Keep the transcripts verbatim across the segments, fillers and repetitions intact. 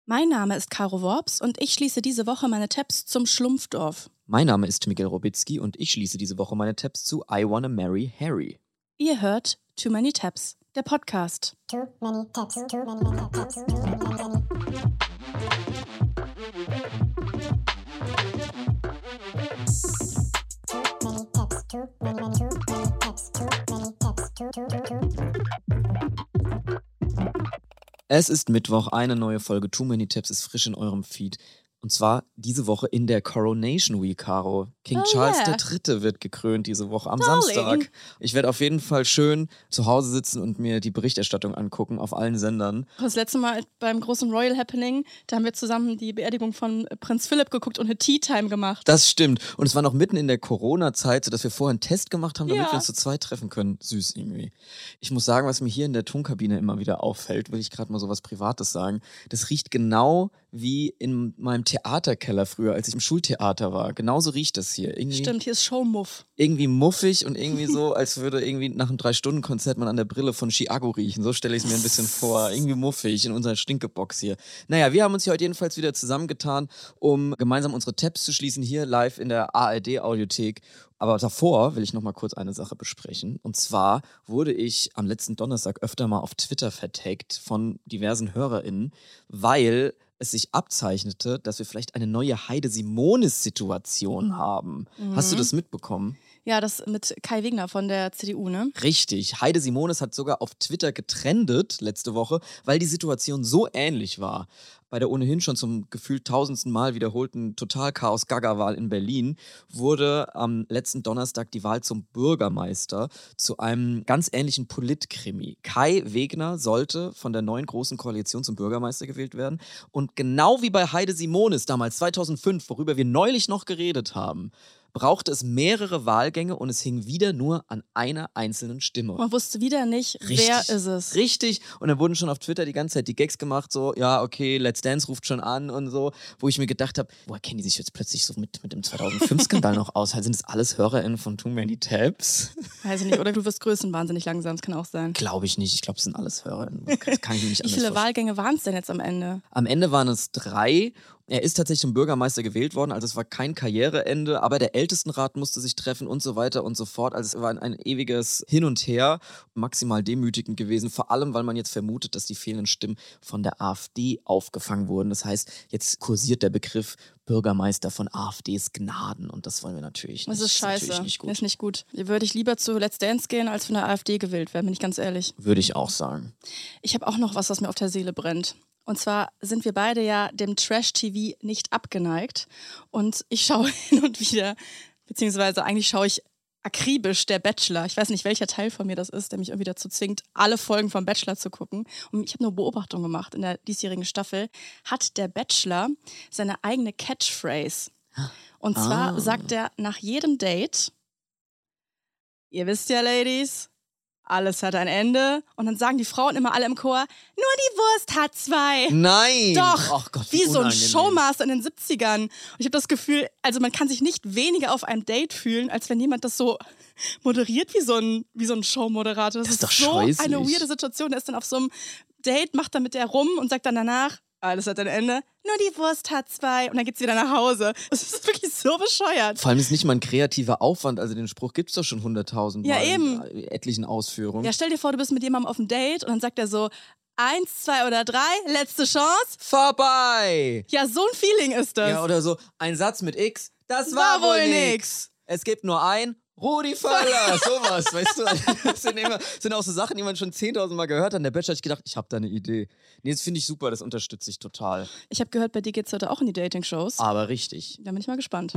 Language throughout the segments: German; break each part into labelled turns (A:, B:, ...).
A: Mein Name ist Caro Worps und ich schließe diese Woche meine Tabs zum Schlumpfdorf.
B: Mein Name ist Miguel Robitzky und ich schließe diese Woche meine Tabs zu I Wanna Marry Harry.
A: Ihr hört Too Many Tabs, der Podcast.
C: Too many tabs, too many tabs, too many, many. Too many tabs, too many, many, too many tabs, too many tabs, too, too, too, too.
B: Es ist Mittwoch, eine neue Folge Too Many Tabs ist frisch in eurem Feed. Und zwar diese Woche in der Coronation Week, Caro. King
A: Oh
B: Charles
A: yeah.
B: der Dritte wird gekrönt diese Woche am
A: Darling.
B: Samstag. Ich werde auf jeden Fall schön zu Hause sitzen und mir die Berichterstattung angucken auf allen Sendern.
A: Das letzte Mal beim großen Royal Happening, da haben wir zusammen die Beerdigung von Prinz Philipp geguckt und eine Tea Time gemacht.
B: Das stimmt. Und es war noch mitten in der Corona-Zeit, sodass wir vorher einen Test gemacht haben, damit
A: Ja.
B: wir uns zu zweit treffen können. Süß irgendwie. Ich muss sagen, was mir hier in der Tonkabine immer wieder auffällt, will ich gerade mal so was Privates sagen. Das riecht genau wie in meinem Theaterkeller früher, als ich im Schultheater war. Genauso riecht das hier. Irgendwie,
A: Stimmt, hier ist Showmuff.
B: irgendwie muffig und irgendwie so, als würde irgendwie nach einem Drei-Stunden-Konzert man an der Brille von Chiago riechen. So stelle ich es mir ein bisschen vor. Irgendwie muffig in unserer Stinkebox hier. Naja, wir haben uns hier heute jedenfalls wieder zusammengetan, um gemeinsam unsere Tabs zu schließen, hier live in der A R D-Audiothek. Aber davor will ich noch mal kurz eine Sache besprechen. Und zwar wurde ich am letzten Donnerstag öfter mal auf Twitter vertaggt von diversen HörerInnen, weil es sich abzeichnete, dass wir vielleicht eine neue Heide-Simonis-Situation haben. Hast du das mitbekommen?
A: Ja, das mit Kai Wegner von der C D U, ne?
B: Richtig. Heide Simonis hat sogar auf Twitter getrendet letzte Woche, weil die Situation so ähnlich war. Bei der ohnehin schon zum gefühlt tausendsten Mal wiederholten Total-Chaos-Gaga-Wahl in Berlin wurde am letzten Donnerstag die Wahl zum Bürgermeister zu einem ganz ähnlichen Politkrimi. Kai Wegner sollte von der neuen Großen Koalition zum Bürgermeister gewählt werden. Und genau wie bei Heide Simonis damals zweitausendfünf, worüber wir neulich noch geredet haben, brauchte es mehrere Wahlgänge und es hing wieder nur an einer einzelnen Stimme.
A: Man wusste wieder nicht, wer ist es.
B: Richtig. Und dann wurden schon auf Twitter die ganze Zeit die Gags gemacht, so, ja, okay, Let's Dance ruft schon an und so, wo ich mir gedacht habe, woher kennen die sich jetzt plötzlich so mit, mit dem zweitausendfünf-Skandal noch aus? Sind das alles HörerInnen von Too Many Tabs?
A: Weiß ich nicht, oder du wirst größenwahnsinnig langsam, das kann auch sein.
B: Glaube ich nicht. Ich glaube, es sind alles HörerInnen. Das kann ich mir nicht
A: Wie
B: anders
A: viele
B: vorstellen.
A: Wahlgänge waren es denn jetzt am Ende?
B: Am Ende waren es drei. Er ist tatsächlich zum Bürgermeister gewählt worden, also es war kein Karriereende, aber der Ältestenrat musste sich treffen und so weiter und so fort. Also es war ein, ein ewiges Hin und Her, maximal demütigend gewesen, vor allem, weil man jetzt vermutet, dass die fehlenden Stimmen von der AfD aufgefangen wurden. Das heißt, jetzt kursiert der Begriff Bürgermeister von AfDs Gnaden und das wollen wir natürlich nicht.
A: Das ist scheiße.
B: natürlich nicht gut.
A: Das ist nicht gut. Würde ich lieber zu Let's Dance gehen, als von der AfD gewählt werden, bin ich ganz ehrlich.
B: Würde ich auch sagen.
A: Ich habe auch noch was, was mir auf der Seele brennt. Und zwar sind wir beide ja dem Trash-T V nicht abgeneigt. Und ich schaue hin und wieder, beziehungsweise eigentlich schaue ich akribisch der Bachelor. Ich weiß nicht, welcher Teil von mir das ist, der mich irgendwie dazu zwingt, alle Folgen vom Bachelor zu gucken. Und ich habe nur Beobachtung gemacht. In der diesjährigen Staffel hat der Bachelor seine eigene Catchphrase. Und zwar
B: Ah.
A: sagt er nach jedem Date, ihr wisst ja, Ladies, alles hat ein Ende. Und dann sagen die Frauen immer alle im Chor, nur die Wurst hat zwei.
B: Nein!
A: Doch,
B: Ach Gott,
A: wie so ein
B: unangenehm.
A: Showmaster in den siebzigern. Und ich habe das Gefühl, also man kann sich nicht weniger auf einem Date fühlen, als wenn jemand das so moderiert wie so ein, wie so ein Showmoderator. Das,
B: Das ist doch
A: so
B: scheußlich.
A: eine weirde Situation. Der ist dann auf so einem Date, macht dann mit der rum und sagt dann danach, alles hat ein Ende, nur die Wurst hat zwei. Und dann geht's wieder nach Hause. Das ist wirklich so bescheuert.
B: Vor allem ist nicht mal ein kreativer Aufwand, also den Spruch gibt es doch schon hunderttausend
A: Ja,
B: Mal
A: eben.
B: in etlichen Ausführungen.
A: Ja, stell dir vor, du bist mit jemandem auf einem Date und dann sagt er so, eins, zwei oder drei, letzte Chance.
B: Vorbei!
A: Ja, so ein Feeling ist das.
B: Ja, oder so, ein Satz mit X, das war,
A: War wohl
B: wohl
A: nix.
B: nix. Es gibt nur ein Rudi Völler, sowas, weißt du? Das sind, immer, sind auch so Sachen, die man schon zehntausend Mal gehört hat. Und der Bachelor hat sich gedacht, ich habe da eine Idee. Nee, das finde ich super, das unterstütze ich total.
A: Ich habe gehört, bei dir geht's heute auch in die Dating-Shows.
B: Aber richtig.
A: Da bin ich mal gespannt.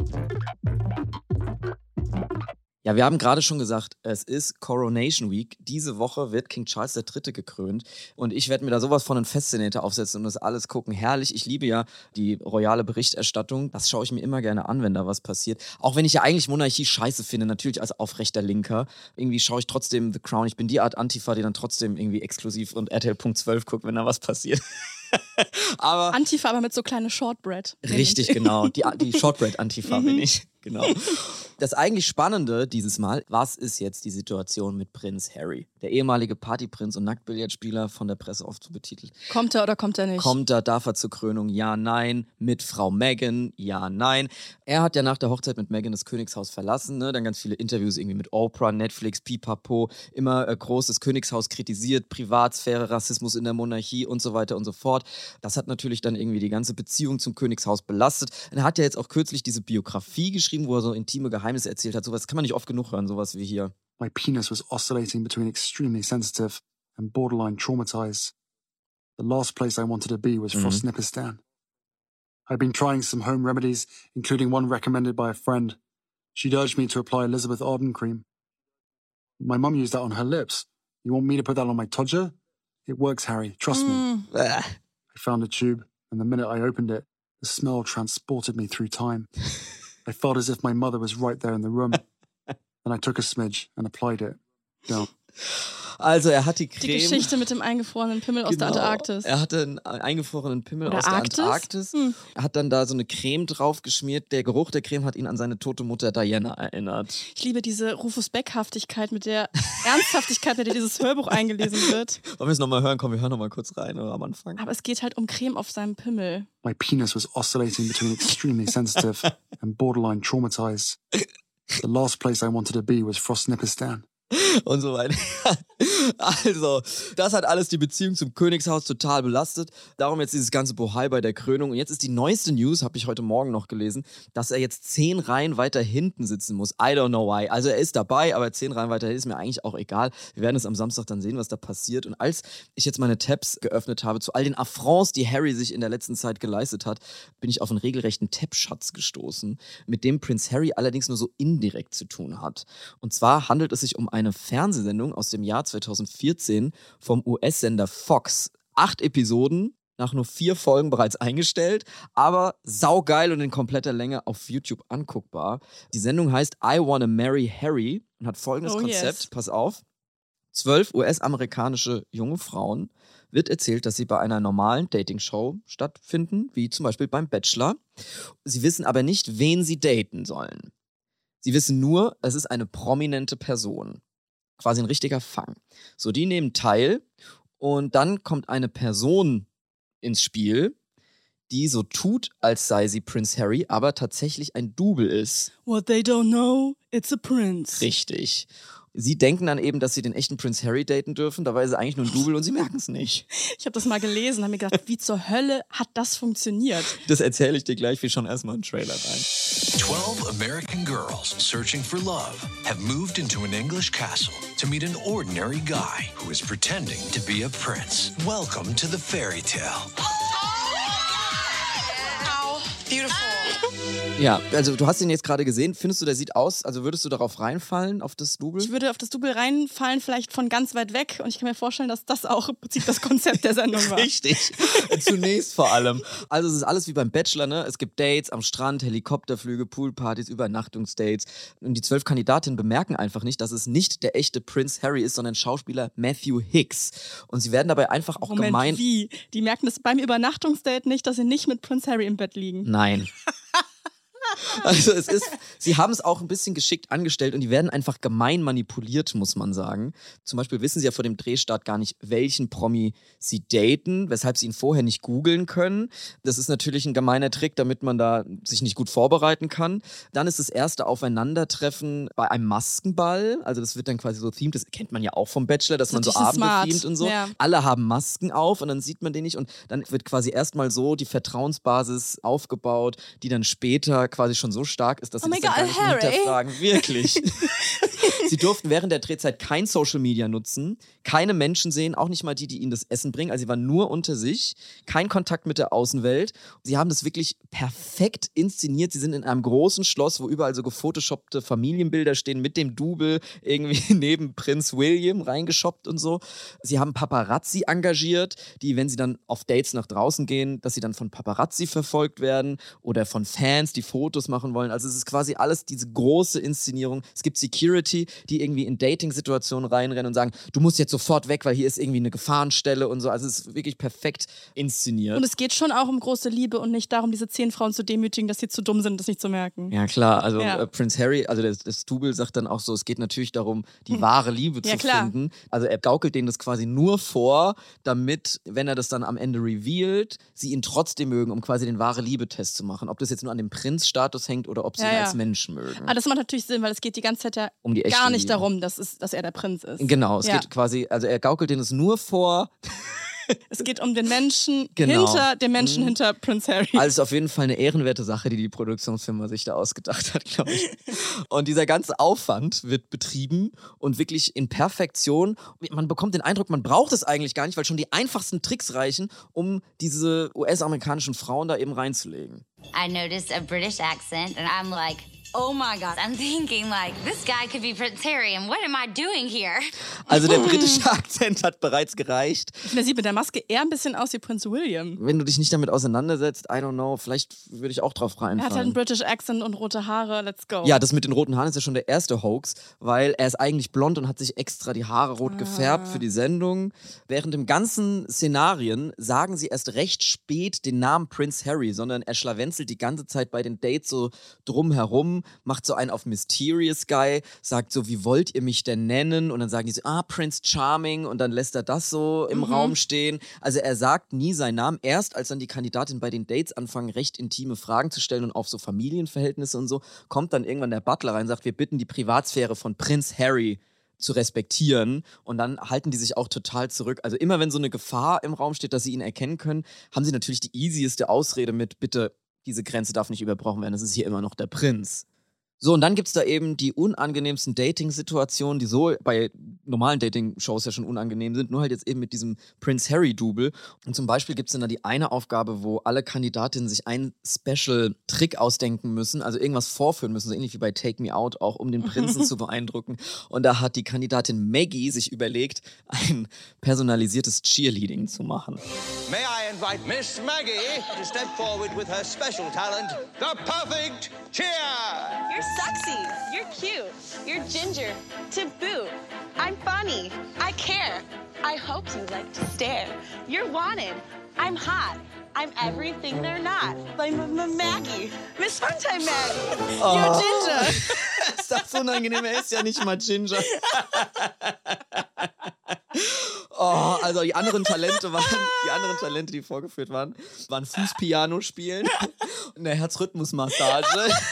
B: Ja, wir haben gerade schon gesagt, es ist Coronation Week. Diese Woche wird King Charles der Dritte gekrönt. Und ich werde mir da sowas von einen Fascinator aufsetzen und das alles gucken. Herrlich. Ich liebe ja die royale Berichterstattung. Das schaue ich mir immer gerne an, wenn da was passiert. Auch wenn ich ja eigentlich Monarchie scheiße finde, natürlich als aufrechter Linker. Irgendwie schaue ich trotzdem The Crown. Ich bin die Art Antifa, die dann trotzdem irgendwie exklusiv und R T L Punkt zwölf guckt, wenn da was passiert. aber
A: Antifa, aber mit so kleine Shortbread.
B: richtig, genau. Die, die Shortbread-Antifa bin ich. genau. Das eigentlich Spannende dieses Mal, was ist jetzt die Situation mit Prinz Harry? Der ehemalige Partyprinz und Nacktbillardspieler, von der Presse oft so betitelt.
A: Kommt er oder kommt er nicht?
B: Kommt er, darf er zur Krönung? Ja, nein. Mit Frau Meghan? Ja, nein. Er hat ja nach der Hochzeit mit Meghan das Königshaus verlassen, ne? Dann ganz viele Interviews irgendwie mit Oprah, Netflix, Pipapo, immer äh, groß das Königshaus kritisiert, Privatsphäre, Rassismus in der Monarchie und so weiter und so fort. Das hat natürlich dann irgendwie die ganze Beziehung zum Königshaus belastet. Er hat ja jetzt auch kürzlich diese Biografie geschrieben, wo er so intime Geheimnisse erzählt hat. Sowas kann man nicht oft genug hören, sowas wie hier.
D: My penis was oscillating between extremely sensitive and borderline traumatized. The last place I wanted to be was
B: Mhm.
D: Frostnipistan. I'd been trying some home remedies, including one recommended by a friend. She'd urged me to apply Elizabeth Arden cream. My mum used that on her lips. You want me to put that on my todger? It works, Harry. Trust me.
A: Mm.
B: Äh.
D: I found a tube, and the minute I opened it, the smell transported me through time. I felt as if my mother was right there in the room. Then I took a smidge and applied it. Down.
B: Also er hat die
A: Die
B: Creme...
A: Geschichte mit dem eingefrorenen Pimmel aus der
B: Genau.
A: Antarktis.
B: Er hatte einen eingefrorenen Pimmel
A: Oder
B: aus der
A: Arktis?
B: Antarktis.
A: Hm.
B: Er hat dann da so eine Creme drauf geschmiert. Der Geruch der Creme hat ihn an seine tote Mutter Diana erinnert.
A: Ich liebe diese Rufus Beck-Haftigkeit, mit der Ernsthaftigkeit, mit der dieses Hörbuch eingelesen wird.
B: Wollen wir es nochmal hören? Komm, wir hören nochmal kurz rein oder am Anfang.
A: Aber es geht halt um Creme auf seinem Pimmel.
D: My penis was oscillating between extremely sensitive and borderline traumatized. The last place I wanted to be was Frostnipistan.
B: Und so weiter. Also, das hat alles die Beziehung zum Königshaus total belastet. Darum jetzt dieses ganze Bohai bei der Krönung. Und jetzt ist die neueste News, habe ich heute Morgen noch gelesen, dass er jetzt zehn Reihen weiter hinten sitzen muss. I don't know why. Also er ist dabei, aber zehn Reihen weiter ist mir eigentlich auch egal. Wir werden es am Samstag dann sehen, was da passiert. Und als ich jetzt meine Tabs geöffnet habe zu all den Affronts, die Harry sich in der letzten Zeit geleistet hat, bin ich auf einen regelrechten Tab-Schatz gestoßen, mit dem Prinz Harry allerdings nur so indirekt zu tun hat. Und zwar handelt es sich um eine Fernsehsendung aus dem Jahr zweitausendvierzehn vom U S-Sender Fox. Acht Episoden, nach nur vier Folgen bereits eingestellt, aber saugeil und in kompletter Länge auf YouTube anguckbar. Die Sendung heißt I Wanna Marry Harry und hat folgendes
A: Oh,
B: Konzept,
A: yes.
B: pass auf. Zwölf U S-amerikanische junge Frauen wird erzählt, dass sie bei einer normalen Dating-Show stattfinden, wie zum Beispiel beim Bachelor. Sie wissen aber nicht, wen sie daten sollen. Sie wissen nur, es ist eine prominente Person. Quasi ein richtiger Fang. So, die nehmen teil und dann kommt eine Person ins Spiel, die so tut, als sei sie Prinz Harry, aber tatsächlich ein Double ist.
A: What they don't know, it's a prince.
B: Richtig. Sie denken dann eben, dass sie den echten Prinz Harry daten dürfen, dabei ist er eigentlich nur ein Double und sie merken es nicht.
A: Ich habe das mal gelesen und habe mir gedacht, wie zur Hölle hat das funktioniert?
B: Das erzähle ich dir gleich, wir schauen erstmal einen Trailer rein.
E: Twelve American girls searching for love have moved into an English castle to meet an ordinary guy who is pretending to be a prince. Welcome to the fairy tale.
F: Wow, beautiful.
B: Ja, also du hast ihn jetzt gerade gesehen. Findest du, der sieht aus, also würdest du darauf reinfallen, auf das Double?
A: Ich würde auf das Double reinfallen, vielleicht von ganz weit weg. Und ich kann mir vorstellen, dass das auch im Prinzip das Konzept der Sendung war.
B: Richtig. Zunächst vor allem. Also es ist alles wie beim Bachelor, ne? Es gibt Dates am Strand, Helikopterflüge, Poolpartys, Übernachtungsdates. Und die zwölf Kandidatinnen bemerken einfach nicht, dass es nicht der echte Prinz Harry ist, sondern Schauspieler Matthew Hicks. Und sie werden dabei einfach auch
A: Moment,
B: gemein...
A: wie? Die merken das beim Übernachtungsdate nicht, dass sie nicht mit Prinz Harry im Bett liegen.
B: Nein. Also es ist, sie haben es auch ein bisschen geschickt angestellt und die werden einfach gemein manipuliert, muss man sagen. Zum Beispiel wissen sie ja vor dem Drehstart gar nicht, welchen Promi sie daten, weshalb sie ihn vorher nicht googeln können. Das ist natürlich ein gemeiner Trick, damit man da sich nicht gut vorbereiten kann. Dann ist das erste Aufeinandertreffen bei einem Maskenball. Also das wird dann quasi so themed, das kennt man ja auch vom Bachelor, dass
A: Das
B: man
A: ist
B: so
A: natürlich
B: Abende
A: smart.
B: themed und so.
A: Ja.
B: Alle haben Masken auf und dann sieht man den nicht und dann wird quasi erstmal so die Vertrauensbasis aufgebaut, die dann später quasi schon so stark ist, dass
A: Oh
B: sie
A: mein
B: das dann
A: Gott,
B: gar nicht mehr
A: Harry.
B: hinterfragen. Wirklich. Sie durften während der Drehzeit kein Social Media nutzen, keine Menschen sehen, auch nicht mal die, die ihnen das Essen bringen. Also sie waren nur unter sich, kein Kontakt mit der Außenwelt. Sie haben das wirklich perfekt inszeniert. Sie sind in einem großen Schloss, wo überall so gefotoshoppte Familienbilder stehen mit dem Double irgendwie neben Prinz William reingeshoppt und so. Sie haben Paparazzi engagiert, die, wenn sie dann auf Dates nach draußen gehen, dass sie dann von Paparazzi verfolgt werden oder von Fans, die Fotos machen wollen. Also es ist quasi alles diese große Inszenierung. Es gibt Security, Security, die irgendwie in Dating-Situationen reinrennen und sagen, du musst jetzt sofort weg, weil hier ist irgendwie eine Gefahrenstelle und so. Also es ist wirklich perfekt inszeniert.
A: Und es geht schon auch um große Liebe und nicht darum, diese zehn Frauen zu demütigen, dass sie zu dumm sind, das nicht zu merken.
B: Ja, klar. Also
A: Ja.
B: äh, Prince Harry, also das, das Double sagt dann auch so, es geht natürlich darum, die
A: Hm.
B: wahre Liebe
A: Ja,
B: zu
A: klar.
B: finden. Also er gaukelt denen das quasi nur vor, damit, wenn er das dann am Ende revealed, sie ihn trotzdem mögen, um quasi den wahre Liebe-Test zu machen. Ob das jetzt nur an dem Prinz-Status hängt oder ob sie
A: Ja,
B: ihn
A: ja.
B: als Menschen mögen.
A: Aber das macht natürlich Sinn, weil es geht die ganze Zeit ja
B: Um die echte
A: gar nicht
B: Liebe.
A: darum, dass, es, dass er der Prinz ist.
B: Genau, es
A: Ja.
B: geht quasi, also er gaukelt denen es nur vor.
A: Es geht um den Menschen
B: Genau.
A: hinter dem Menschen
B: Mhm.
A: hinter Prince Harry.
B: Also es ist auf jeden Fall eine ehrenwerte Sache, die die Produktionsfirma sich da ausgedacht hat, glaube ich. Und dieser ganze Aufwand wird betrieben und wirklich in Perfektion. Man bekommt den Eindruck, man braucht es eigentlich gar nicht, weil schon die einfachsten Tricks reichen, um diese U S-amerikanischen Frauen da eben reinzulegen.
F: I noticed a British accent, and I'm like, oh my God. I'm thinking, like, this guy could be Prince Harry, and what am I doing here?
B: Also der britische Akzent hat bereits gereicht.
A: Ich finde, er sieht mit der Maske eher ein bisschen aus wie Prinz William.
B: Wenn du dich nicht damit auseinandersetzt, I don't know, vielleicht würde ich auch drauf
A: Er hat halt einen
B: reinfallen.
A: British Accent und rote Haare, let's go.
B: Ja, das mit den roten Haaren ist ja schon der erste Hoax, weil er ist eigentlich blond und hat sich extra die Haare rot gefärbt für die Sendung. Während dem ganzen Szenarien sagen sie erst recht spät den Namen Prince Harry, sondern er schlawenzelt die ganze Zeit bei den Dates so drumherum, macht so einen auf Mysterious Guy, sagt so, wie wollt ihr mich denn nennen? Und dann sagen die so, ah, Prince Charming, und dann lässt er das so im Raum stehen. Also er sagt nie seinen Namen, erst als dann die Kandidatin bei den Dates anfangen, recht intime Fragen zu stellen und auf so Familienverhältnisse und so, kommt dann irgendwann der Butler rein und sagt, wir bitten die Privatsphäre von Prinz Harry zu respektieren, und dann halten die sich auch total zurück. Also immer wenn so eine Gefahr im Raum steht, dass sie ihn erkennen können, haben sie natürlich die easieste Ausrede mit, bitte, diese Grenze darf nicht überbrochen werden, das ist hier immer noch der Prinz. So, und dann gibt es da eben die unangenehmsten Dating-Situationen, die so bei normalen Dating-Shows ja schon unangenehm sind, nur halt jetzt eben mit diesem Prince Harry-Double. Und zum Beispiel gibt es dann da die eine Aufgabe, wo alle Kandidatinnen sich einen Special-Trick ausdenken müssen, also irgendwas vorführen müssen, so ähnlich wie bei Take Me Out, auch um den Prinzen zu beeindrucken. Und da hat die Kandidatin Maggie sich überlegt, ein personalisiertes Cheerleading zu machen.
G: May I invite Miss Maggie to step forward with her special talent, the perfect cheer!
H: You're sexy. You're cute. You're ginger. To boot. I'm funny. I care. I hope you like to stare. You're wanted. I'm hot. I'm everything they're not. Like M- M- Maggie. Miss Funtime Maggie. You're ginger.
B: Ist das unangenehm? Er ist ja nicht mal Ginger. Oh, also die anderen Talente waren, die anderen Talente, die vorgeführt waren, waren Fußpiano spielen und eine Herzrhythmusmassage.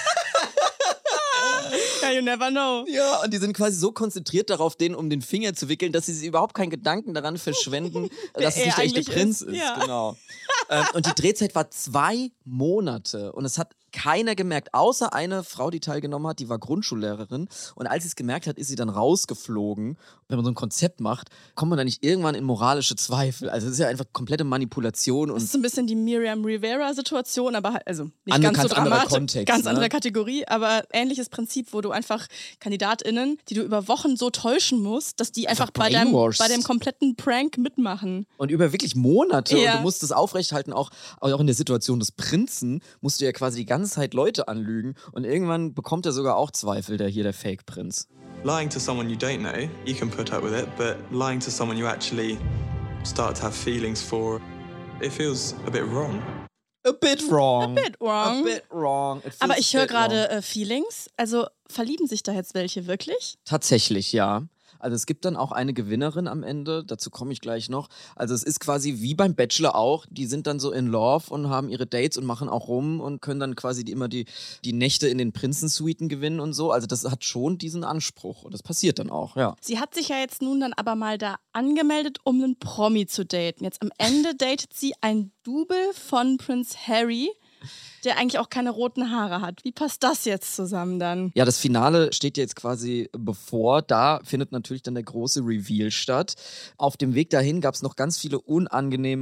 A: Ja, you never know.
B: Ja, und die sind quasi so konzentriert darauf, den um den Finger zu wickeln, dass sie sich überhaupt keinen Gedanken daran verschwenden, dass es
A: er
B: nicht der echte
A: eigentlich
B: Prinz
A: ist.
B: ist.
A: Ja.
B: Genau. ähm, und die Drehzeit war zwei Monate und es hat keiner gemerkt, außer eine Frau, die teilgenommen hat, die war Grundschullehrerin, und als sie es gemerkt hat, ist sie dann rausgeflogen. Wenn man so ein Konzept macht, kommt man da nicht irgendwann in moralische Zweifel. Also es ist ja einfach komplette Manipulation
A: Das
B: und
A: ist so ein bisschen die Miriam Rivera-Situation, aber halt, also nicht
B: Andere-
A: ganz so
B: ganz anderer
A: dramatisch,
B: Kontext,
A: ganz
B: ne?
A: andere Kategorie, aber ähnliches Prinzip, wo du einfach KandidatInnen, die du über Wochen so täuschen musst, dass die einfach,
B: Einfach
A: bei deinem,
B: brainwashed.
A: bei dem kompletten Prank mitmachen.
B: Und über wirklich Monate.
A: Ja.
B: Und du musst es aufrechthalten, auch, auch in der Situation des Prinzen musst du ja quasi die ganze Zeit Leute anlügen. Und irgendwann bekommt er sogar auch Zweifel, der hier der Fake-Prinz.
I: Lying to someone you don't know, you can put up with it, but lying to someone you actually start to have feelings for, it feels a bit wrong.
B: A bit wrong.
A: A bit wrong.
B: A bit wrong. It feels
A: Aber
B: a
A: ich höre
B: bit wrong.
A: gerade äh, Feelings. Also verlieben sich da jetzt welche wirklich?
B: Tatsächlich, ja. Also es gibt dann auch eine Gewinnerin am Ende, dazu komme ich gleich noch. Also es ist quasi wie beim Bachelor auch, die sind dann so in Love und haben ihre Dates und machen auch rum und können dann quasi die, immer die, die Nächte in den Prinzensuiten gewinnen und so. Also das hat schon diesen Anspruch und das passiert dann auch, ja.
A: Sie hat sich ja jetzt nun dann aber mal da angemeldet, um einen Promi zu daten. Jetzt am Ende datet sie ein Double von Prince Harry, der eigentlich auch keine roten Haare hat. Wie passt das jetzt zusammen dann?
B: Ja, das Finale steht jetzt quasi bevor. Da findet natürlich dann der große Reveal statt. Auf dem Weg dahin gab es noch ganz viele unangenehme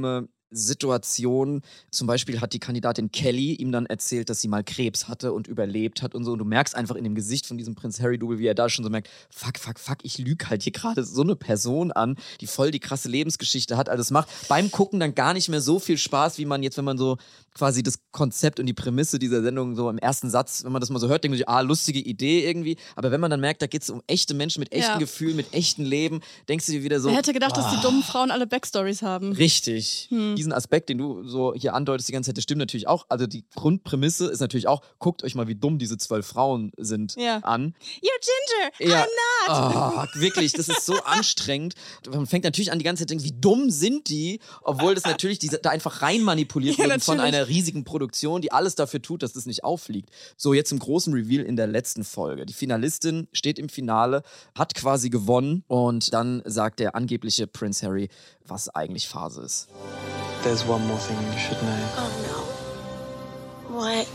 B: Situationen. Zum Beispiel hat die Kandidatin Kelly ihm dann erzählt, dass sie mal Krebs hatte und überlebt hat und so. Und du merkst einfach in dem Gesicht von diesem Prinz Harry-Double, wie er da schon so merkt, fuck, fuck, fuck, ich lüge halt hier gerade so eine Person an, die voll die krasse Lebensgeschichte hat. Also es macht beim Gucken dann gar nicht mehr so viel Spaß, wie man jetzt, wenn man so quasi das Konzept und die Prämisse dieser Sendung so im ersten Satz, wenn man das mal so hört, denkt man sich, ah, lustige Idee irgendwie. Aber wenn man dann merkt, da geht es um echte Menschen mit echten
A: Ja.
B: Gefühlen, mit echten Leben, denkst du dir wieder so...
A: Wer hätte gedacht, dass die
B: ah.
A: dummen Frauen alle Backstories haben?
B: Richtig.
A: Hm.
B: Diesen Aspekt, den du so hier andeutest die ganze Zeit, das stimmt natürlich auch. Also die Grundprämisse ist natürlich auch, guckt euch mal, wie dumm diese zwölf Frauen sind
A: Ja.
B: an.
A: You're Ginger,
B: Ja.
A: I'm not.
B: Oh, wirklich, das ist so anstrengend. Man fängt natürlich an, die ganze Zeit zu denken, wie dumm sind die? Obwohl das natürlich diese, da einfach rein manipuliert
A: Ja,
B: wird von
A: natürlich.
B: einer riesigen Produktion, die alles dafür tut, dass das nicht auffliegt. So, jetzt im großen Reveal in der letzten Folge. Die Finalistin steht im Finale, hat quasi gewonnen und dann sagt der angebliche Prince Harry, was eigentlich Phase ist.
I: There's one more thing you should know.
H: Oh no. What?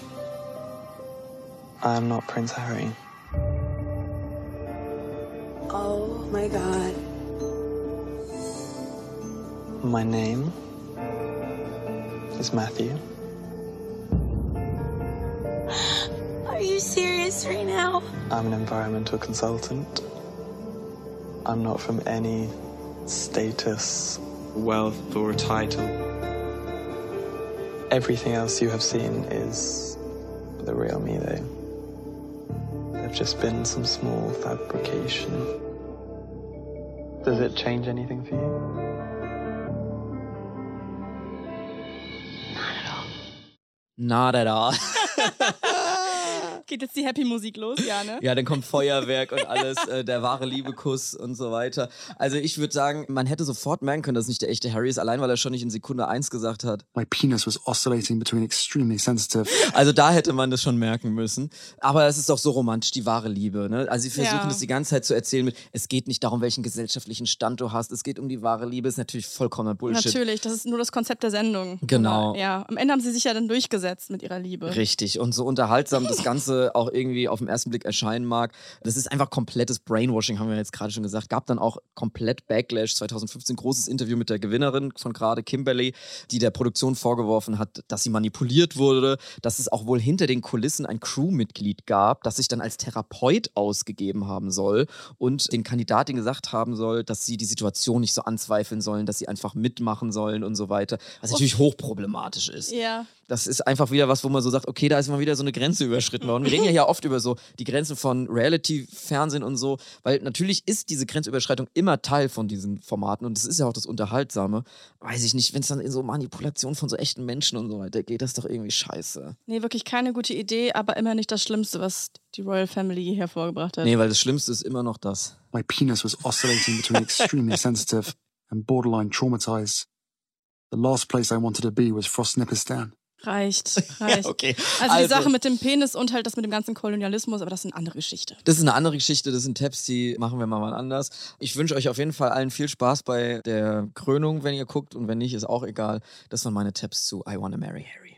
I: I am not Prince Harry.
H: Oh my god.
I: My name is Matthew.
H: Are you serious right now?
I: I'm an environmental consultant. I'm not from any status, wealth, or title. Everything else you have seen is the real me, though. There've just been some small fabrication. Does it change anything for you?
B: Not at all.
A: Geht jetzt die Happy-Musik los, ja, ne?
B: Ja, dann kommt Feuerwerk und alles, äh, der wahre Liebekuss und so weiter. Also ich würde sagen, man hätte sofort merken können, dass es nicht der echte Harry ist, allein weil er schon nicht in Sekunde eins gesagt hat.
D: My penis was oscillating between extremely sensitive.
B: Also da hätte man das schon merken müssen. Aber es ist doch so romantisch, die wahre Liebe. Ne? Also sie versuchen
A: Ja.
B: das die ganze Zeit zu erzählen mit, es geht nicht darum, welchen gesellschaftlichen Stand du hast, es geht um die wahre Liebe, ist natürlich vollkommener Bullshit.
A: Natürlich, das ist nur das Konzept der Sendung.
B: Genau.
A: Aber, ja, am Ende haben sie sich ja dann durchgesetzt mit ihrer Liebe.
B: Richtig. Und so unterhaltsam das Ganze auch irgendwie auf den ersten Blick erscheinen mag. Das ist einfach komplettes Brainwashing, haben wir jetzt gerade schon gesagt. Gab dann auch komplett Backlash. zwanzig fünfzehn großes Interview mit der Gewinnerin von gerade, Kimberly, die der Produktion vorgeworfen hat, dass sie manipuliert wurde, dass es auch wohl hinter den Kulissen ein Crewmitglied gab, das sich dann als Therapeut ausgegeben haben soll und den Kandidatin gesagt haben soll, dass sie die Situation nicht so anzweifeln sollen, dass sie einfach mitmachen sollen und so weiter. Was natürlich hochproblematisch ist.
A: Ja.
B: Das ist einfach wieder was, wo man so sagt, okay, da ist mal wieder so eine Grenze überschritten worden. Wir reden ja hier oft über so die Grenzen von Reality-Fernsehen und so, weil natürlich ist diese Grenzüberschreitung immer Teil von diesen Formaten und das ist ja auch das Unterhaltsame. Weiß ich nicht, wenn es dann in so Manipulation von so echten Menschen und so weiter geht, das ist doch irgendwie scheiße.
A: Nee, wirklich keine gute Idee, aber immer nicht das Schlimmste, was die Royal Family hervorgebracht hat.
B: Nee, weil das Schlimmste ist immer noch das.
D: My penis was oscillating between extremely sensitive and borderline traumatized. The last place I wanted to be was Frostnipistan.
A: Reicht, reicht.
B: Ja, okay.
A: Also, die
B: Also-
A: Sache mit dem Penis und halt das mit dem ganzen Kolonialismus, aber das ist eine andere Geschichte.
B: Das ist eine andere Geschichte, das sind Tabs, die machen wir mal mal anders. Ich wünsche euch auf jeden Fall allen viel Spaß bei der Krönung, wenn ihr guckt und wenn nicht, ist auch egal. Das waren meine Tabs zu I Wanna Marry Harry.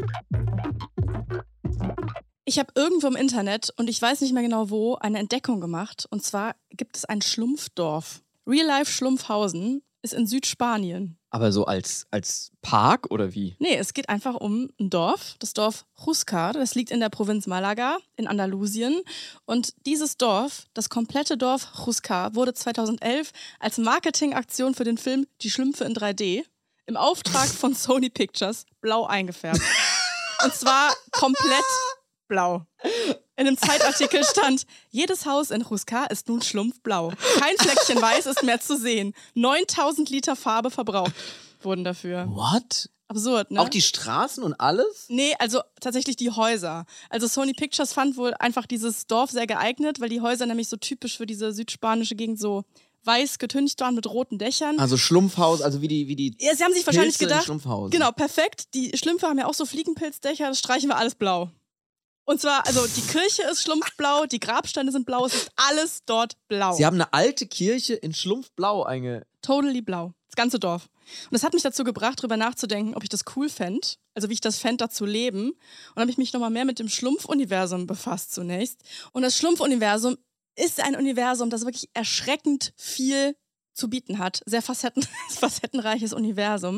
A: Ich habe irgendwo im Internet, und ich weiß nicht mehr genau wo, eine Entdeckung gemacht. Und zwar gibt es ein Schlumpfdorf. Real Life Schlumpfhausen ist in Südspanien.
B: Aber so als, als Park oder wie?
A: Nee, es geht einfach um ein Dorf, das Dorf Huáscar, das liegt in der Provinz Malaga in Andalusien. Und dieses Dorf, das komplette Dorf Huáscar, wurde zweitausendelf als Marketingaktion für den Film Die Schlümpfe in drei D im Auftrag von Sony Pictures blau eingefärbt. Und zwar komplett blau. In einem Zeitartikel stand, jedes Haus in Huáscar ist nun schlumpfblau. Kein Fleckchen weiß ist mehr zu sehen. neuntausend Liter Farbe verbraucht wurden dafür.
B: What?
A: Absurd, ne?
B: Auch die Straßen und alles?
A: Nee, also tatsächlich die Häuser. Also Sony Pictures fand wohl einfach dieses Dorf sehr geeignet, weil die Häuser nämlich so typisch für diese südspanische Gegend so weiß getüncht waren mit roten Dächern.
B: Also Schlumpfhaus, also wie die, wie die
A: Ja, sie haben sich wahrscheinlich
B: Pilze in
A: gedacht,
B: Schlumpfhausen.
A: genau, perfekt. Die Schlümpfe haben ja auch so Fliegenpilzdächer, das streichen wir alles blau. Und zwar, also die Kirche ist schlumpfblau, die Grabsteine sind blau, es ist alles dort blau.
B: Sie haben eine alte Kirche in Schlumpfblau einge...
A: Totally blau. Das ganze Dorf. Und das hat mich dazu gebracht, darüber nachzudenken, ob ich das cool fände. Also wie ich das fände, da zu leben. Und dann habe ich mich nochmal mehr mit dem Schlumpfuniversum befasst zunächst. Und das Schlumpfuniversum ist ein Universum, das wirklich erschreckend viel zu bieten hat. Sehr facetten, facettenreiches Universum.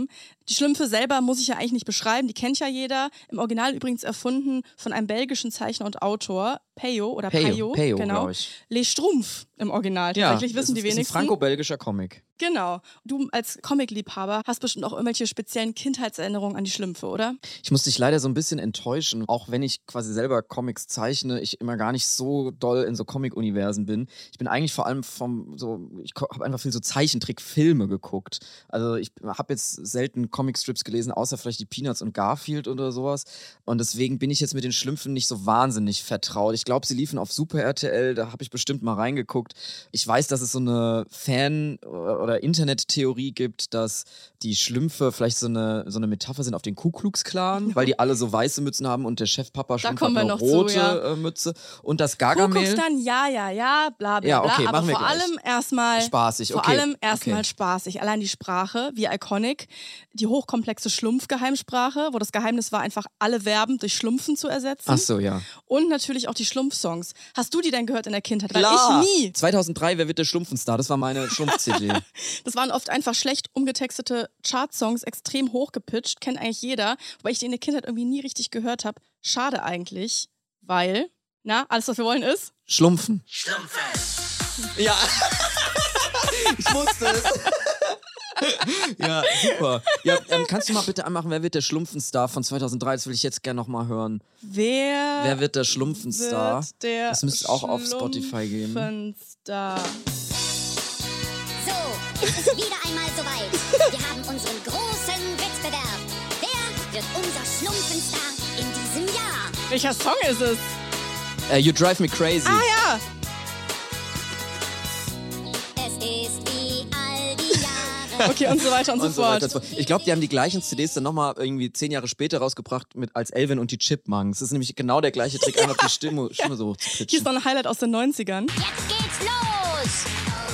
A: Die Schlümpfe selber muss ich ja eigentlich nicht beschreiben, die kennt ja jeder. Im Original übrigens erfunden von einem belgischen Zeichner und Autor, Peyo oder
B: Peyo,
A: Peyo,
B: Peyo
A: genau.
B: glaub ich.
A: Les Schtroumpfs im Original,
B: Ja,
A: tatsächlich wissen
B: das
A: die
B: ist
A: wenigsten.
B: ein franco-belgischer Comic.
A: Genau. Du als Comic-Liebhaber hast bestimmt auch irgendwelche speziellen Kindheitserinnerungen an die Schlümpfe, oder?
B: Ich muss dich leider so ein bisschen enttäuschen, auch wenn ich quasi selber Comics zeichne, ich immer gar nicht so doll in so Comic-Universen bin. Ich bin eigentlich vor allem vom, so, ich habe einfach viel so Zeichentrickfilme geguckt. Also ich habe jetzt selten Comicstrips gelesen, außer vielleicht die Peanuts und Garfield oder sowas. Und deswegen bin ich jetzt mit den Schlümpfen nicht so wahnsinnig vertraut. Ich glaube, sie liefen auf Super R T L, da habe ich bestimmt mal reingeguckt. Ich weiß, dass es so eine Fan- oder Internettheorie gibt, dass die Schlümpfe vielleicht so eine, so eine Metapher sind auf den Ku Klux Klan, weil die alle so weiße Mützen haben und der Chefpapa Schlumpf hat eine rote
A: zu, ja.
B: äh, Mütze. Und das Gargamel.
A: Ku Klux Klan, ja, ja, ja, bla bla
B: Ja,
A: bla.
B: okay,
A: aber
B: machen wir
A: vor
B: gleich.
A: allem erstmal
B: Spaßig,
A: Vor
B: okay.
A: allem erstmal
B: Okay.
A: spaßig. Allein die Sprache, wie iconic. Die hochkomplexe Schlumpfgeheimsprache, wo das Geheimnis war, einfach alle Verben durch Schlumpfen zu ersetzen.
B: Ach so, ja.
A: Und natürlich auch die Schlumpfsongs. Hast du die denn gehört in der Kindheit? Weil
B: Klar.
A: ich nie.
B: zweitausenddrei, Wer wird der Schlumpfenstar? Das war meine Schlumpf-C D.
A: Das waren oft einfach schlecht umgetextete Chartsongs, extrem hochgepitcht, kennt eigentlich jeder, wobei ich die in der Kindheit irgendwie nie richtig gehört habe. Schade eigentlich, weil, na, alles was wir wollen ist?
B: Schlumpfen. Schlumpfen. Ja. Ich wusste es. Ja, super. Ja, ähm, kannst du mal bitte anmachen, Wer wird der Schlumpfenstar von zweitausenddrei? Das will ich jetzt gerne nochmal hören.
A: Wer,
B: Wer wird der Schlumpfenstar?
A: wird der
B: Das müsste auch auf Spotify geben.
A: Schlumpfenstar?
C: So, es ist wieder einmal soweit. Wir haben unseren großen Wettbewerb. Wer wird unser Schlumpfenstar in diesem Jahr?
A: Welcher Song ist es?
B: Äh, You Drive Me Crazy.
A: Ah ja!
C: Es ist wie all die Jahre.
A: Okay, und so weiter und,
B: Und
A: so
B: so weiter
A: fort.
B: und so fort. Ich glaube, die haben die gleichen C Ds dann nochmal irgendwie zehn Jahre später rausgebracht mit als Elvin und die Chipmunks. Das ist nämlich genau der gleiche Trick, einfach die Stimme, Stimme so hoch zu
A: Hier ist
B: pitchen.
A: noch ein Highlight aus den neunzigern.
C: Jetzt geht's los.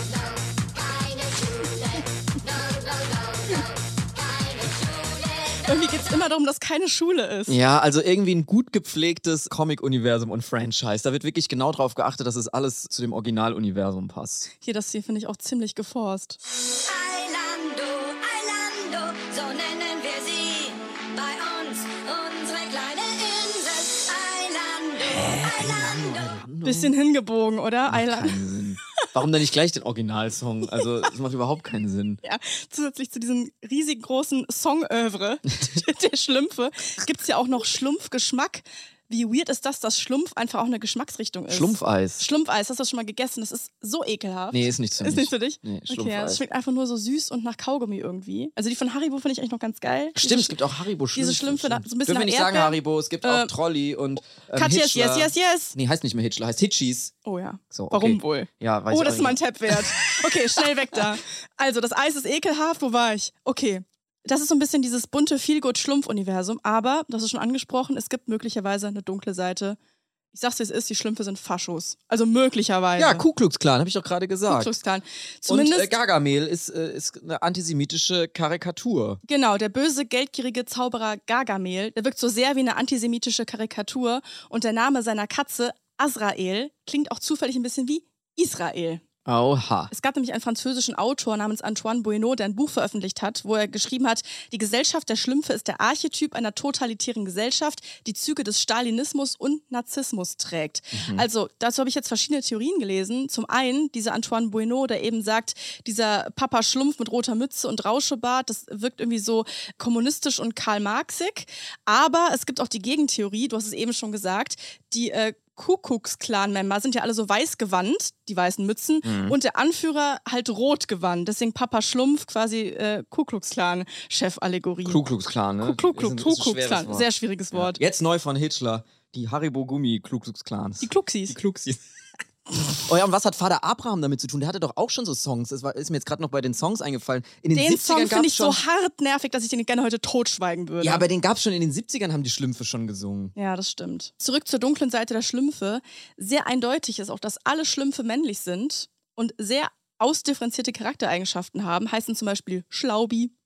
A: Irgendwie geht es immer darum, dass keine Schule ist.
B: Ja, also irgendwie ein gut gepflegtes Comic-Universum und Franchise. Da wird wirklich genau drauf geachtet, dass es alles zu dem Originaluniversum passt.
A: Hier, das hier finde ich auch ziemlich geforst.
J: Eilando, Eilando, so nennen wir sie. Bei uns unsere kleine Insel. Eilando, Eilando.
A: Bisschen hingebogen, oder? Eila-
B: Keinen Sinn. Warum denn nicht gleich den Originalsong? Also, das macht überhaupt keinen Sinn.
A: Ja, zusätzlich zu diesem riesigen großen Songövre der Schlümpfe gibt es ja auch noch Schlumpfgeschmack. Wie weird ist das, dass Schlumpf einfach auch eine Geschmacksrichtung ist?
B: Schlumpfeis.
A: Schlumpfeis, hast du das schon mal gegessen? Das ist so ekelhaft.
B: Nee, ist nicht für mich.
A: Ist nicht für dich?
B: Nee,
A: Okay, ja,
B: Schlumpfeis.
A: das schmeckt einfach nur so süß und nach Kaugummi irgendwie. Also die von Haribo finde ich eigentlich noch ganz geil.
B: Stimmt, es
A: Diese,
B: gibt auch Haribo-Schlümpfe.
A: diese Schlümpfe, da- so ein bisschen
B: Dürfen wir
A: nach
B: nicht sagen
A: Erdbeer.
B: Haribo, es gibt auch
A: Äh,
B: Trolli und ähm,
A: Cut, yes,
B: Hitchler.
A: yes, yes, yes.
B: Nee, heißt nicht mehr Hitchler, heißt Hitchis.
A: Oh ja.
B: So, okay.
A: Warum wohl?
B: Ja, weiß
A: Oh,
B: ich
A: das
B: auch
A: ist mein
B: nicht.
A: Tab wert. Okay, schnell weg da. Also, das Eis ist ekelhaft. Wo war ich? Okay. Das ist so ein bisschen dieses bunte Feelgood-Schlumpf-Universum. Aber, das ist schon angesprochen, es gibt möglicherweise eine dunkle Seite. Ich sag's, wie es ist, die Schlümpfe sind Faschos. Also möglicherweise.
B: Ja, Ku Klux Klan, habe ich doch gerade
A: Ku
B: gesagt.
A: Klux Klan.
B: Und
A: Zumindest,
B: äh, Gargamel ist, äh, ist eine antisemitische Karikatur.
A: genau, der böse, geldgierige Zauberer Gargamel, der wirkt so sehr wie eine antisemitische Karikatur. Und der Name seiner Katze, Azrael, klingt auch zufällig ein bisschen wie Israel.
B: Oha.
A: Es gab nämlich einen französischen Autor namens Antoine Bueno, der ein Buch veröffentlicht hat, wo er geschrieben hat, die Gesellschaft der Schlümpfe ist der Archetyp einer totalitären Gesellschaft, die Züge des Stalinismus und Narzissmus trägt.
B: Mhm.
A: Also dazu habe ich jetzt verschiedene Theorien gelesen. Zum einen dieser Antoine Bueno, der eben sagt, dieser Papa Schlumpf mit roter Mütze und Rauschebart, das wirkt irgendwie so kommunistisch und Karl-Marxig. Aber es gibt auch die Gegentheorie, du hast es eben schon gesagt, die äh, Ku Klux Klan-Member sind ja alle so weiß gewandt, die weißen Mützen,
B: Mhm.
A: und der Anführer halt rot gewandt. Deswegen Papa Schlumpf quasi äh, Ku Klux Klan-Chef-Allegorie.
B: Ku Klux Klan, ne?
A: Ku Klux
B: Ist ein-
A: Ku
B: ist ein
A: Klux
B: schweres
A: Klan,
B: Wort.
A: sehr schwieriges Wort.
B: Ja. Jetzt neu von Hitchler. Die Haribo-Gummi-Ku Klux Klans.
A: Die Kluxis.
B: Die Kluxis. Oh ja, und was hat Vater Abraham damit zu tun? Der hatte doch auch schon so Songs. Das war, ist mir jetzt gerade noch bei den Songs eingefallen. In den
A: Den
B: siebzigern
A: Song finde
B: gab's
A: ich
B: schon.
A: so hart nervig, dass ich den gerne heute totschweigen würde.
B: Ja, aber den gab es schon in den siebzigern, haben die Schlümpfe schon gesungen.
A: Ja, das stimmt. Zurück zur dunklen Seite der Schlümpfe. Sehr eindeutig ist auch, dass alle Schlümpfe männlich sind und sehr ausdifferenzierte Charaktereigenschaften haben. Heißen zum Beispiel Schlaubi,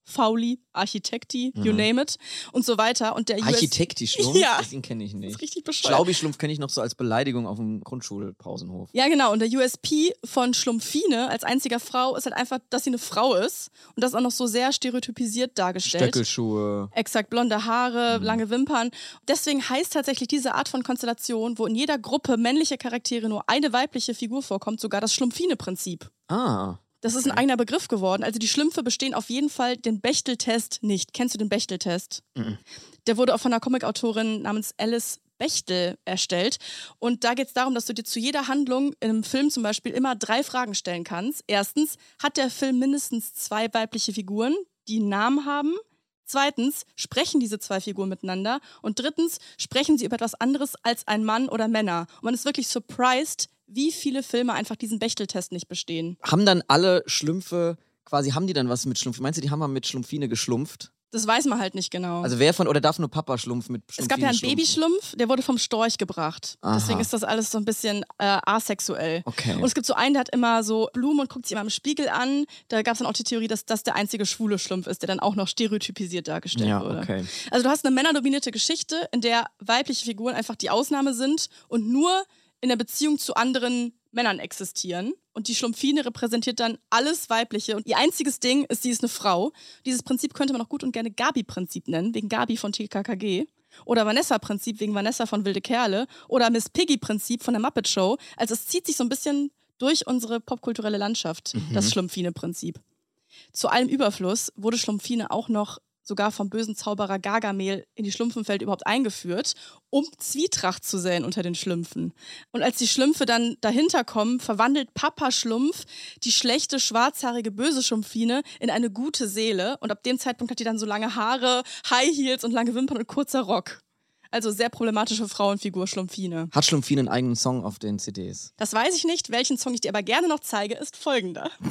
A: Fauli, Architekti, you
B: Mhm.
A: name it und so weiter. Und der U S
B: Architekti-Schlumpf?
A: Ja.
B: Den kenne ich nicht.
A: Das ist richtig bescheuert.
B: Schlaubi-Schlumpf kenne ich noch so als Beleidigung auf dem Grundschulpausenhof.
A: Ja, genau. Und der U S P von Schlumpfine als einziger Frau ist halt einfach, dass sie eine Frau ist. Und das auch noch so sehr stereotypisiert dargestellt.
B: Stöckelschuhe.
A: Exakt, blonde Haare, lange Wimpern. Deswegen heißt tatsächlich diese Art von Konstellation, wo in jeder Gruppe männliche Charaktere nur eine weibliche Figur vorkommt, sogar das Schlumpfine-Prinzip.
B: Ah.
A: Das ist ein eigener Begriff geworden. Also die Schlümpfe bestehen auf jeden Fall den Bechtel-Test nicht. Kennst du den Bechtel-Test?
B: Mhm.
A: Der wurde auch von einer Comicautorin namens Alice Bechtel erstellt. Und da geht es darum, dass du dir zu jeder Handlung in einem Film zum Beispiel immer drei Fragen stellen kannst. Erstens, hat der Film mindestens zwei weibliche Figuren, die einen Namen haben? Zweitens, sprechen diese zwei Figuren miteinander? Und drittens, sprechen sie über etwas anderes als ein Mann oder Männer? Und man ist wirklich surprised, wie viele Filme einfach diesen Bechtel-Test nicht bestehen.
B: Haben dann alle Schlümpfe, quasi, haben die dann was mit Schlumpf? Meinst du, die haben mal mit Schlumpfine geschlumpft?
A: Das weiß man halt nicht genau.
B: Also wer von, oder darf nur Papa Schlumpf mit Schlumpfine
A: Es gab ja einen
B: schlumpfen?
A: Babyschlumpf, der wurde vom Storch gebracht.
B: Aha.
A: Deswegen ist das alles so ein bisschen äh, asexuell.
B: Okay.
A: Und es gibt so einen, der hat immer so Blumen und guckt sich immer im Spiegel an. Da gab es dann auch die Theorie, dass das der einzige schwule Schlumpf ist, der dann auch noch stereotypisiert dargestellt
B: Ja,
A: wurde.
B: okay.
A: Also du hast eine männerdominierte Geschichte, in der weibliche Figuren einfach die Ausnahme sind und nur in der Beziehung zu anderen Männern existieren. Und die Schlumpfine repräsentiert dann alles Weibliche. Und ihr einziges Ding ist, sie ist eine Frau. Dieses Prinzip könnte man auch gut und gerne Gabi-Prinzip nennen, wegen Gabi von T K K G. Oder Vanessa-Prinzip wegen Vanessa von Wilde Kerle. Oder Miss Piggy-Prinzip von der Muppet Show. Also es zieht sich so ein bisschen durch unsere popkulturelle Landschaft,
B: Mhm.
A: das Schlumpfine-Prinzip. Zu allem Überfluss wurde Schlumpfine auch noch sogar vom bösen Zauberer Gargamel in die Schlumpfenwelt überhaupt eingeführt, um Zwietracht zu säen unter den Schlümpfen. Und als die Schlümpfe dann dahinter kommen, verwandelt Papa Schlumpf die schlechte, schwarzhaarige, böse Schlumpfine in eine gute Seele. Und ab dem Zeitpunkt hat die dann so lange Haare, High Heels und lange Wimpern und kurzer Rock. Also sehr problematische Frauenfigur Schlumpfine.
B: Hat Schlumpfine einen eigenen Song auf den C Ds?
A: Das weiß ich nicht. Welchen Song ich dir aber gerne noch zeige, ist folgender.
J: Bei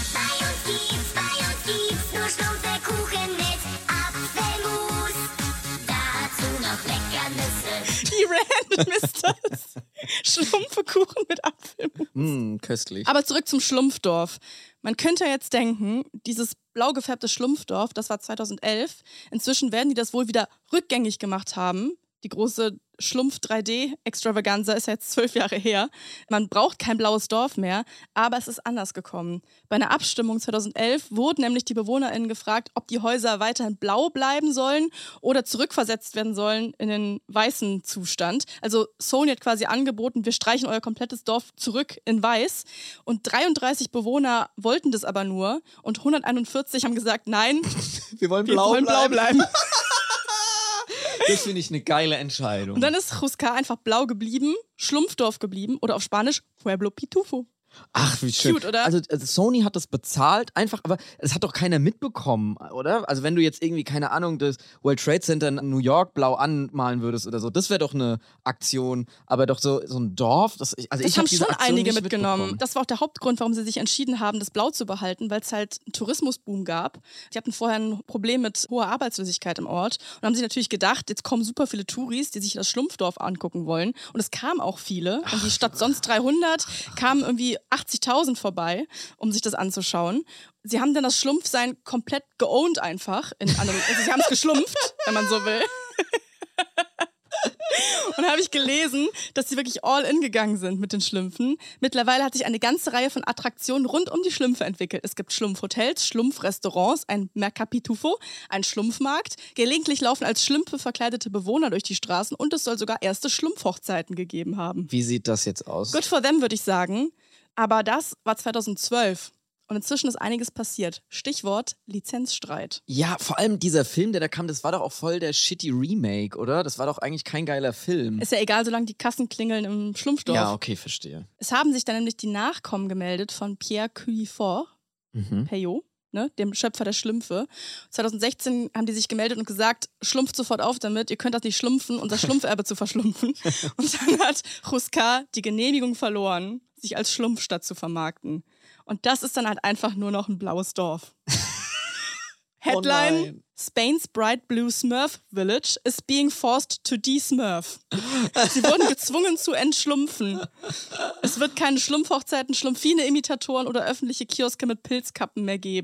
J: uns gibt's, bei uns gibt's nur Schlumpfekuchen mit Apfelmus. Dazu noch Leckernüsse.
A: Die Random ist das. Schlumpfekuchen mit Apfelmus.
B: Mm, köstlich.
A: Aber zurück zum Schlumpfdorf. Man könnte jetzt denken, dieses blau gefärbte Schlumpfdorf, das war zweitausendelf. Inzwischen werden die das wohl wieder rückgängig gemacht haben. Die große Schlumpf drei D-Extravaganza ist ja jetzt zwölf Jahre her. Man braucht kein blaues Dorf mehr, aber es ist anders gekommen. Bei einer Abstimmung zweitausendelf wurden nämlich die BewohnerInnen gefragt, ob die Häuser weiterhin blau bleiben sollen oder zurückversetzt werden sollen in den weißen Zustand. Also Sony hat quasi angeboten, wir streichen euer komplettes Dorf zurück in weiß. Und dreiunddreißig Bewohner wollten das aber nur und hunderteinundvierzig haben gesagt, nein,
B: wir wollen
A: wir
B: blau
A: wollen blau
B: bleiben.
A: bleiben.
B: Das finde ich eine geile Entscheidung.
A: Und dann ist Juscar einfach blau geblieben, Schlumpfdorf geblieben oder auf Spanisch Pueblo Pitufo.
B: Ach, wie schön.
A: Cute, oder?
B: Also, also Sony hat das bezahlt, einfach, aber es hat doch keiner mitbekommen, oder? Also wenn du jetzt irgendwie, keine Ahnung, das World Trade Center in New York blau anmalen würdest oder so, das wäre doch eine Aktion. Aber doch so, so ein Dorf, das, also
A: Das
B: ich
A: haben
B: hab diese
A: schon
B: Aktion
A: einige
B: nicht
A: mitgenommen.
B: mitbekommen.
A: Das war auch der Hauptgrund, warum sie sich entschieden haben, das Blau zu behalten, weil es halt einen Tourismusboom gab. Die hatten vorher ein Problem mit hoher Arbeitslosigkeit im Ort und haben sich natürlich gedacht, jetzt kommen super viele Touris, die sich das Schlumpfdorf angucken wollen. Und es kamen auch viele. Und die statt sonst dreihundert kamen irgendwie achtzigtausend vorbei, um sich das anzuschauen. Sie haben dann das Schlumpfsein komplett geowned einfach. In einem, also sie haben es geschlumpft, wenn man so will. Und da habe ich gelesen, dass sie wirklich all in gegangen sind mit den Schlümpfen. Mittlerweile hat sich eine ganze Reihe von Attraktionen rund um die Schlümpfe entwickelt. Es gibt Schlumpfhotels, Schlumpfrestaurants, ein Mercapitufo, ein Schlumpfmarkt. Gelegentlich laufen als Schlümpfe verkleidete Bewohner durch die Straßen und es soll sogar erste Schlumpfhochzeiten gegeben haben.
B: Wie sieht das jetzt aus?
A: Good for them, würde ich sagen. Aber das war zweitausendzwölf. Und inzwischen ist einiges passiert. Stichwort Lizenzstreit.
B: Ja, vor allem dieser Film, der da kam, das war doch auch voll der shitty Remake, oder? Das war doch eigentlich kein geiler Film.
A: Ist ja egal, solange die Kassen klingeln im Schlumpfdorf.
B: Ja, okay, verstehe.
A: Es haben sich dann nämlich die Nachkommen gemeldet von Pierre Cuillefort,
B: Mhm.
A: Peyot, ne, dem Schöpfer der Schlümpfe. zweitausendsechzehn haben die sich gemeldet und gesagt, schlumpft sofort auf damit, ihr könnt das nicht schlumpfen, unser Schlumpferbe zu verschlumpfen. Und dann hat Juscar die Genehmigung verloren, sich als Schlumpfstadt zu vermarkten. Und das ist dann halt einfach nur noch ein blaues Dorf. Headline,
B: Oh nein.
A: Spain's Bright Blue Smurf Village is being forced to de-smurf. Sie wurden gezwungen zu entschlumpfen. Es wird keine Schlumpfhochzeiten, Schlumpfine-Imitatoren oder öffentliche Kioske mit Pilzkappen mehr geben.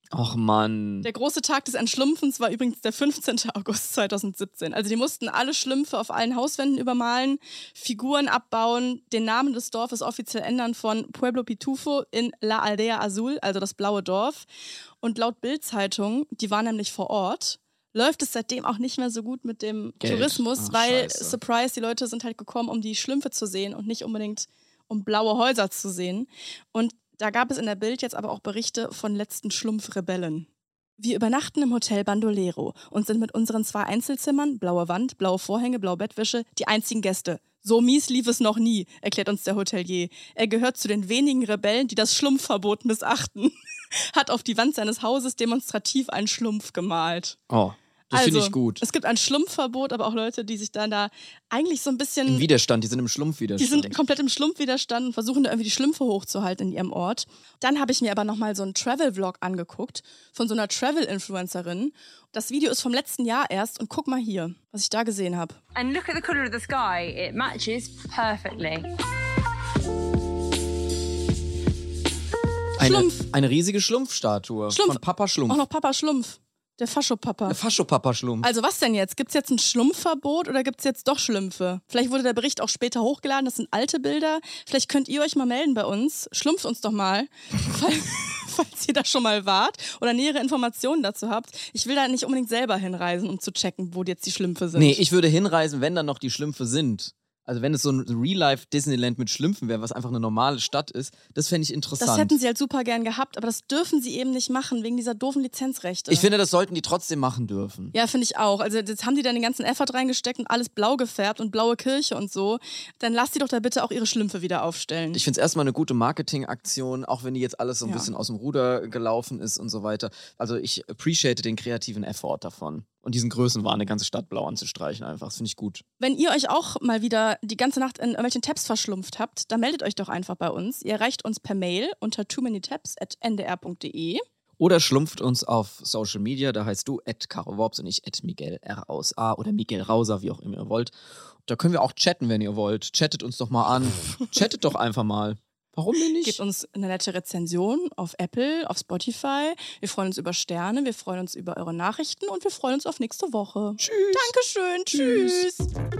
B: Och Mann.
A: Der große Tag des Entschlumpfens war übrigens der fünfzehnten August zweitausendsiebzehn. Also die mussten alle Schlümpfe auf allen Hauswänden übermalen, Figuren abbauen, den Namen des Dorfes offiziell ändern von Pueblo Pitufo in La Aldea Azul, also das blaue Dorf. Und laut Bild-Zeitung, die war nämlich vor Ort, läuft es seitdem auch nicht mehr so gut mit dem
B: Geld.
A: Tourismus,
B: Ach,
A: weil,
B: scheiße.
A: Surprise, die Leute sind halt gekommen, um die Schlümpfe zu sehen und nicht unbedingt um blaue Häuser zu sehen. Und da gab es in der Bild jetzt aber auch Berichte von letzten Schlumpfrebellen. Wir übernachten im Hotel Bandolero und sind mit unseren zwei Einzelzimmern, blaue Wand, blaue Vorhänge, blaue Bettwäsche, die einzigen Gäste. So mies lief es noch nie, erklärt uns der Hotelier. Er gehört zu den wenigen Rebellen, die das Schlumpfverbot missachten. Hat auf die Wand seines Hauses demonstrativ einen Schlumpf gemalt.
B: Oh, das
A: also,
B: finde ich gut.
A: Es gibt ein Schlumpfverbot, aber auch Leute, die sich dann da eigentlich so ein bisschen...
B: Im Widerstand, die sind im Schlumpfwiderstand.
A: Die sind komplett im Schlumpfwiderstand und versuchen da irgendwie die Schlümpfe hochzuhalten in ihrem Ort. Dann habe ich mir aber nochmal so einen Travel-Vlog angeguckt von so einer Travel-Influencerin. Das Video ist vom letzten Jahr erst und guck mal hier, was ich da gesehen habe.
K: And look at the colour of the sky, it matches perfectly.
B: Eine,
A: Schlumpf.
B: eine riesige Schlumpfstatue
A: Schlumpf.
B: von Papa Schlumpf.
A: Auch noch Papa Schlumpf. Der Fascho-Papa.
B: Der Fascho-Papa-Schlumpf.
A: Also was denn jetzt? Gibt es jetzt ein Schlumpfverbot oder gibt es jetzt doch Schlümpfe? Vielleicht wurde der Bericht auch später hochgeladen, das sind alte Bilder. Vielleicht könnt ihr euch mal melden bei uns. Schlumpft uns doch mal, falls, falls ihr da schon mal wart oder nähere Informationen dazu habt. Ich will da nicht unbedingt selber hinreisen, um zu checken, wo jetzt die Schlümpfe sind.
B: Nee, ich würde hinreisen, wenn dann noch die Schlümpfe sind. Also wenn es so ein Real-Life-Disneyland mit Schlümpfen wäre, was einfach eine normale Stadt ist, das fände ich interessant.
A: Das hätten sie halt super gern gehabt, aber das dürfen sie eben nicht machen, wegen dieser doofen Lizenzrechte.
B: Ich finde, das sollten die trotzdem machen dürfen.
A: Ja, finde ich auch. Also jetzt haben die dann den ganzen Effort reingesteckt und alles blau gefärbt und blaue Kirche und so. Dann lasst die doch da bitte auch ihre Schlümpfe wieder aufstellen.
B: Ich finde es erstmal eine gute Marketingaktion, auch wenn die jetzt alles so ein
A: Ja.
B: bisschen aus dem Ruder gelaufen ist und so weiter. Also ich appreciate den kreativen Effort davon. Und diesen Größenwahn, eine ganze Stadt blau anzustreichen einfach. Das finde ich gut.
A: Wenn ihr euch auch mal wieder die ganze Nacht in irgendwelchen Tabs verschlumpft habt, dann meldet euch doch einfach bei uns. Ihr erreicht uns per Mail unter too many tabs at n d r punkt d e.
B: Oder schlumpft uns auf Social Media, da heißt du at Caro Worps und ich at Miguel R aus A oder Miguel Rauser, wie auch immer ihr wollt. Da können wir auch chatten, wenn ihr wollt. Chattet uns doch mal an. Chattet doch einfach mal. Warum denn nicht?
A: Gebt uns eine nette Rezension auf Apple, auf Spotify. Wir freuen uns über Sterne, wir freuen uns über eure Nachrichten und wir freuen uns auf nächste Woche.
B: Tschüss.
A: Dankeschön. Tschüss.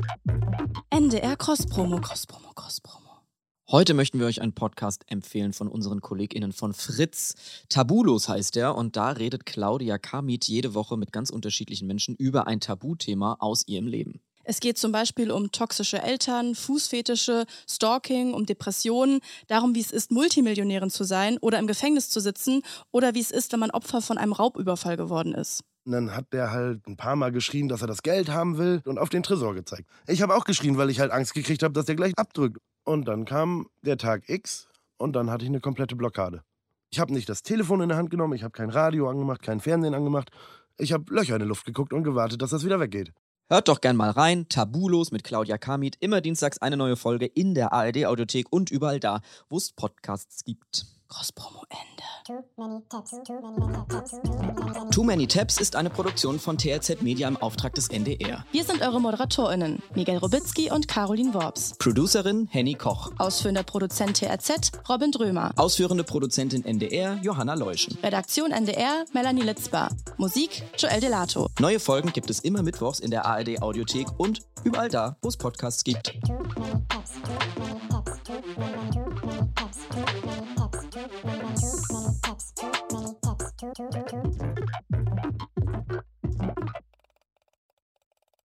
A: N D R Cross-Promo, Cross-Promo, Cross-Promo.
B: Heute möchten wir euch einen Podcast empfehlen von unseren KollegInnen von Fritz. Tabulos heißt der und da redet Claudia Kamit jede Woche mit ganz unterschiedlichen Menschen über ein Tabuthema aus ihrem Leben.
A: Es geht zum Beispiel um toxische Eltern, Fußfetische, Stalking, um Depressionen, darum, wie es ist, Multimillionärin zu sein oder im Gefängnis zu sitzen oder wie es ist, wenn man Opfer von einem Raubüberfall geworden ist.
L: Und dann hat der halt ein paar Mal geschrien, dass er das Geld haben will und auf den Tresor gezeigt. Ich habe auch geschrien, weil ich halt Angst gekriegt habe, dass der gleich abdrückt. Und dann kam der Tag X und dann hatte ich eine komplette Blockade. Ich habe nicht das Telefon in der Hand genommen, ich habe kein Radio angemacht, kein Fernsehen angemacht. Ich habe Löcher in die Luft geguckt und gewartet, dass das wieder weggeht.
B: Hört doch gern mal rein. Tabulos mit Claudia Kamit. Immer dienstags eine neue Folge in der A R D-Audiothek und überall da, wo es Podcasts gibt.
A: Cross-Promo Ende.
J: Too many tabs, too many tabs, too many tabs.
B: Too Many Tabs ist eine Produktion von T R Z Media im Auftrag des N D R.
A: Wir sind eure ModeratorInnen, Miguel Robitzky und Caroline Worps.
B: Producerin Henny Koch.
A: Ausführender Produzent T R Z, Robin Drömer.
B: Ausführende Produzentin N D R, Johanna Leuschen.
A: Redaktion N D R, Melanie Litzbar. Musik, Joel Delato.
B: Neue Folgen gibt es immer mittwochs in der A R D-Audiothek und überall da, wo es Podcasts gibt.
J: Too many tabs, too many tabs, too many, too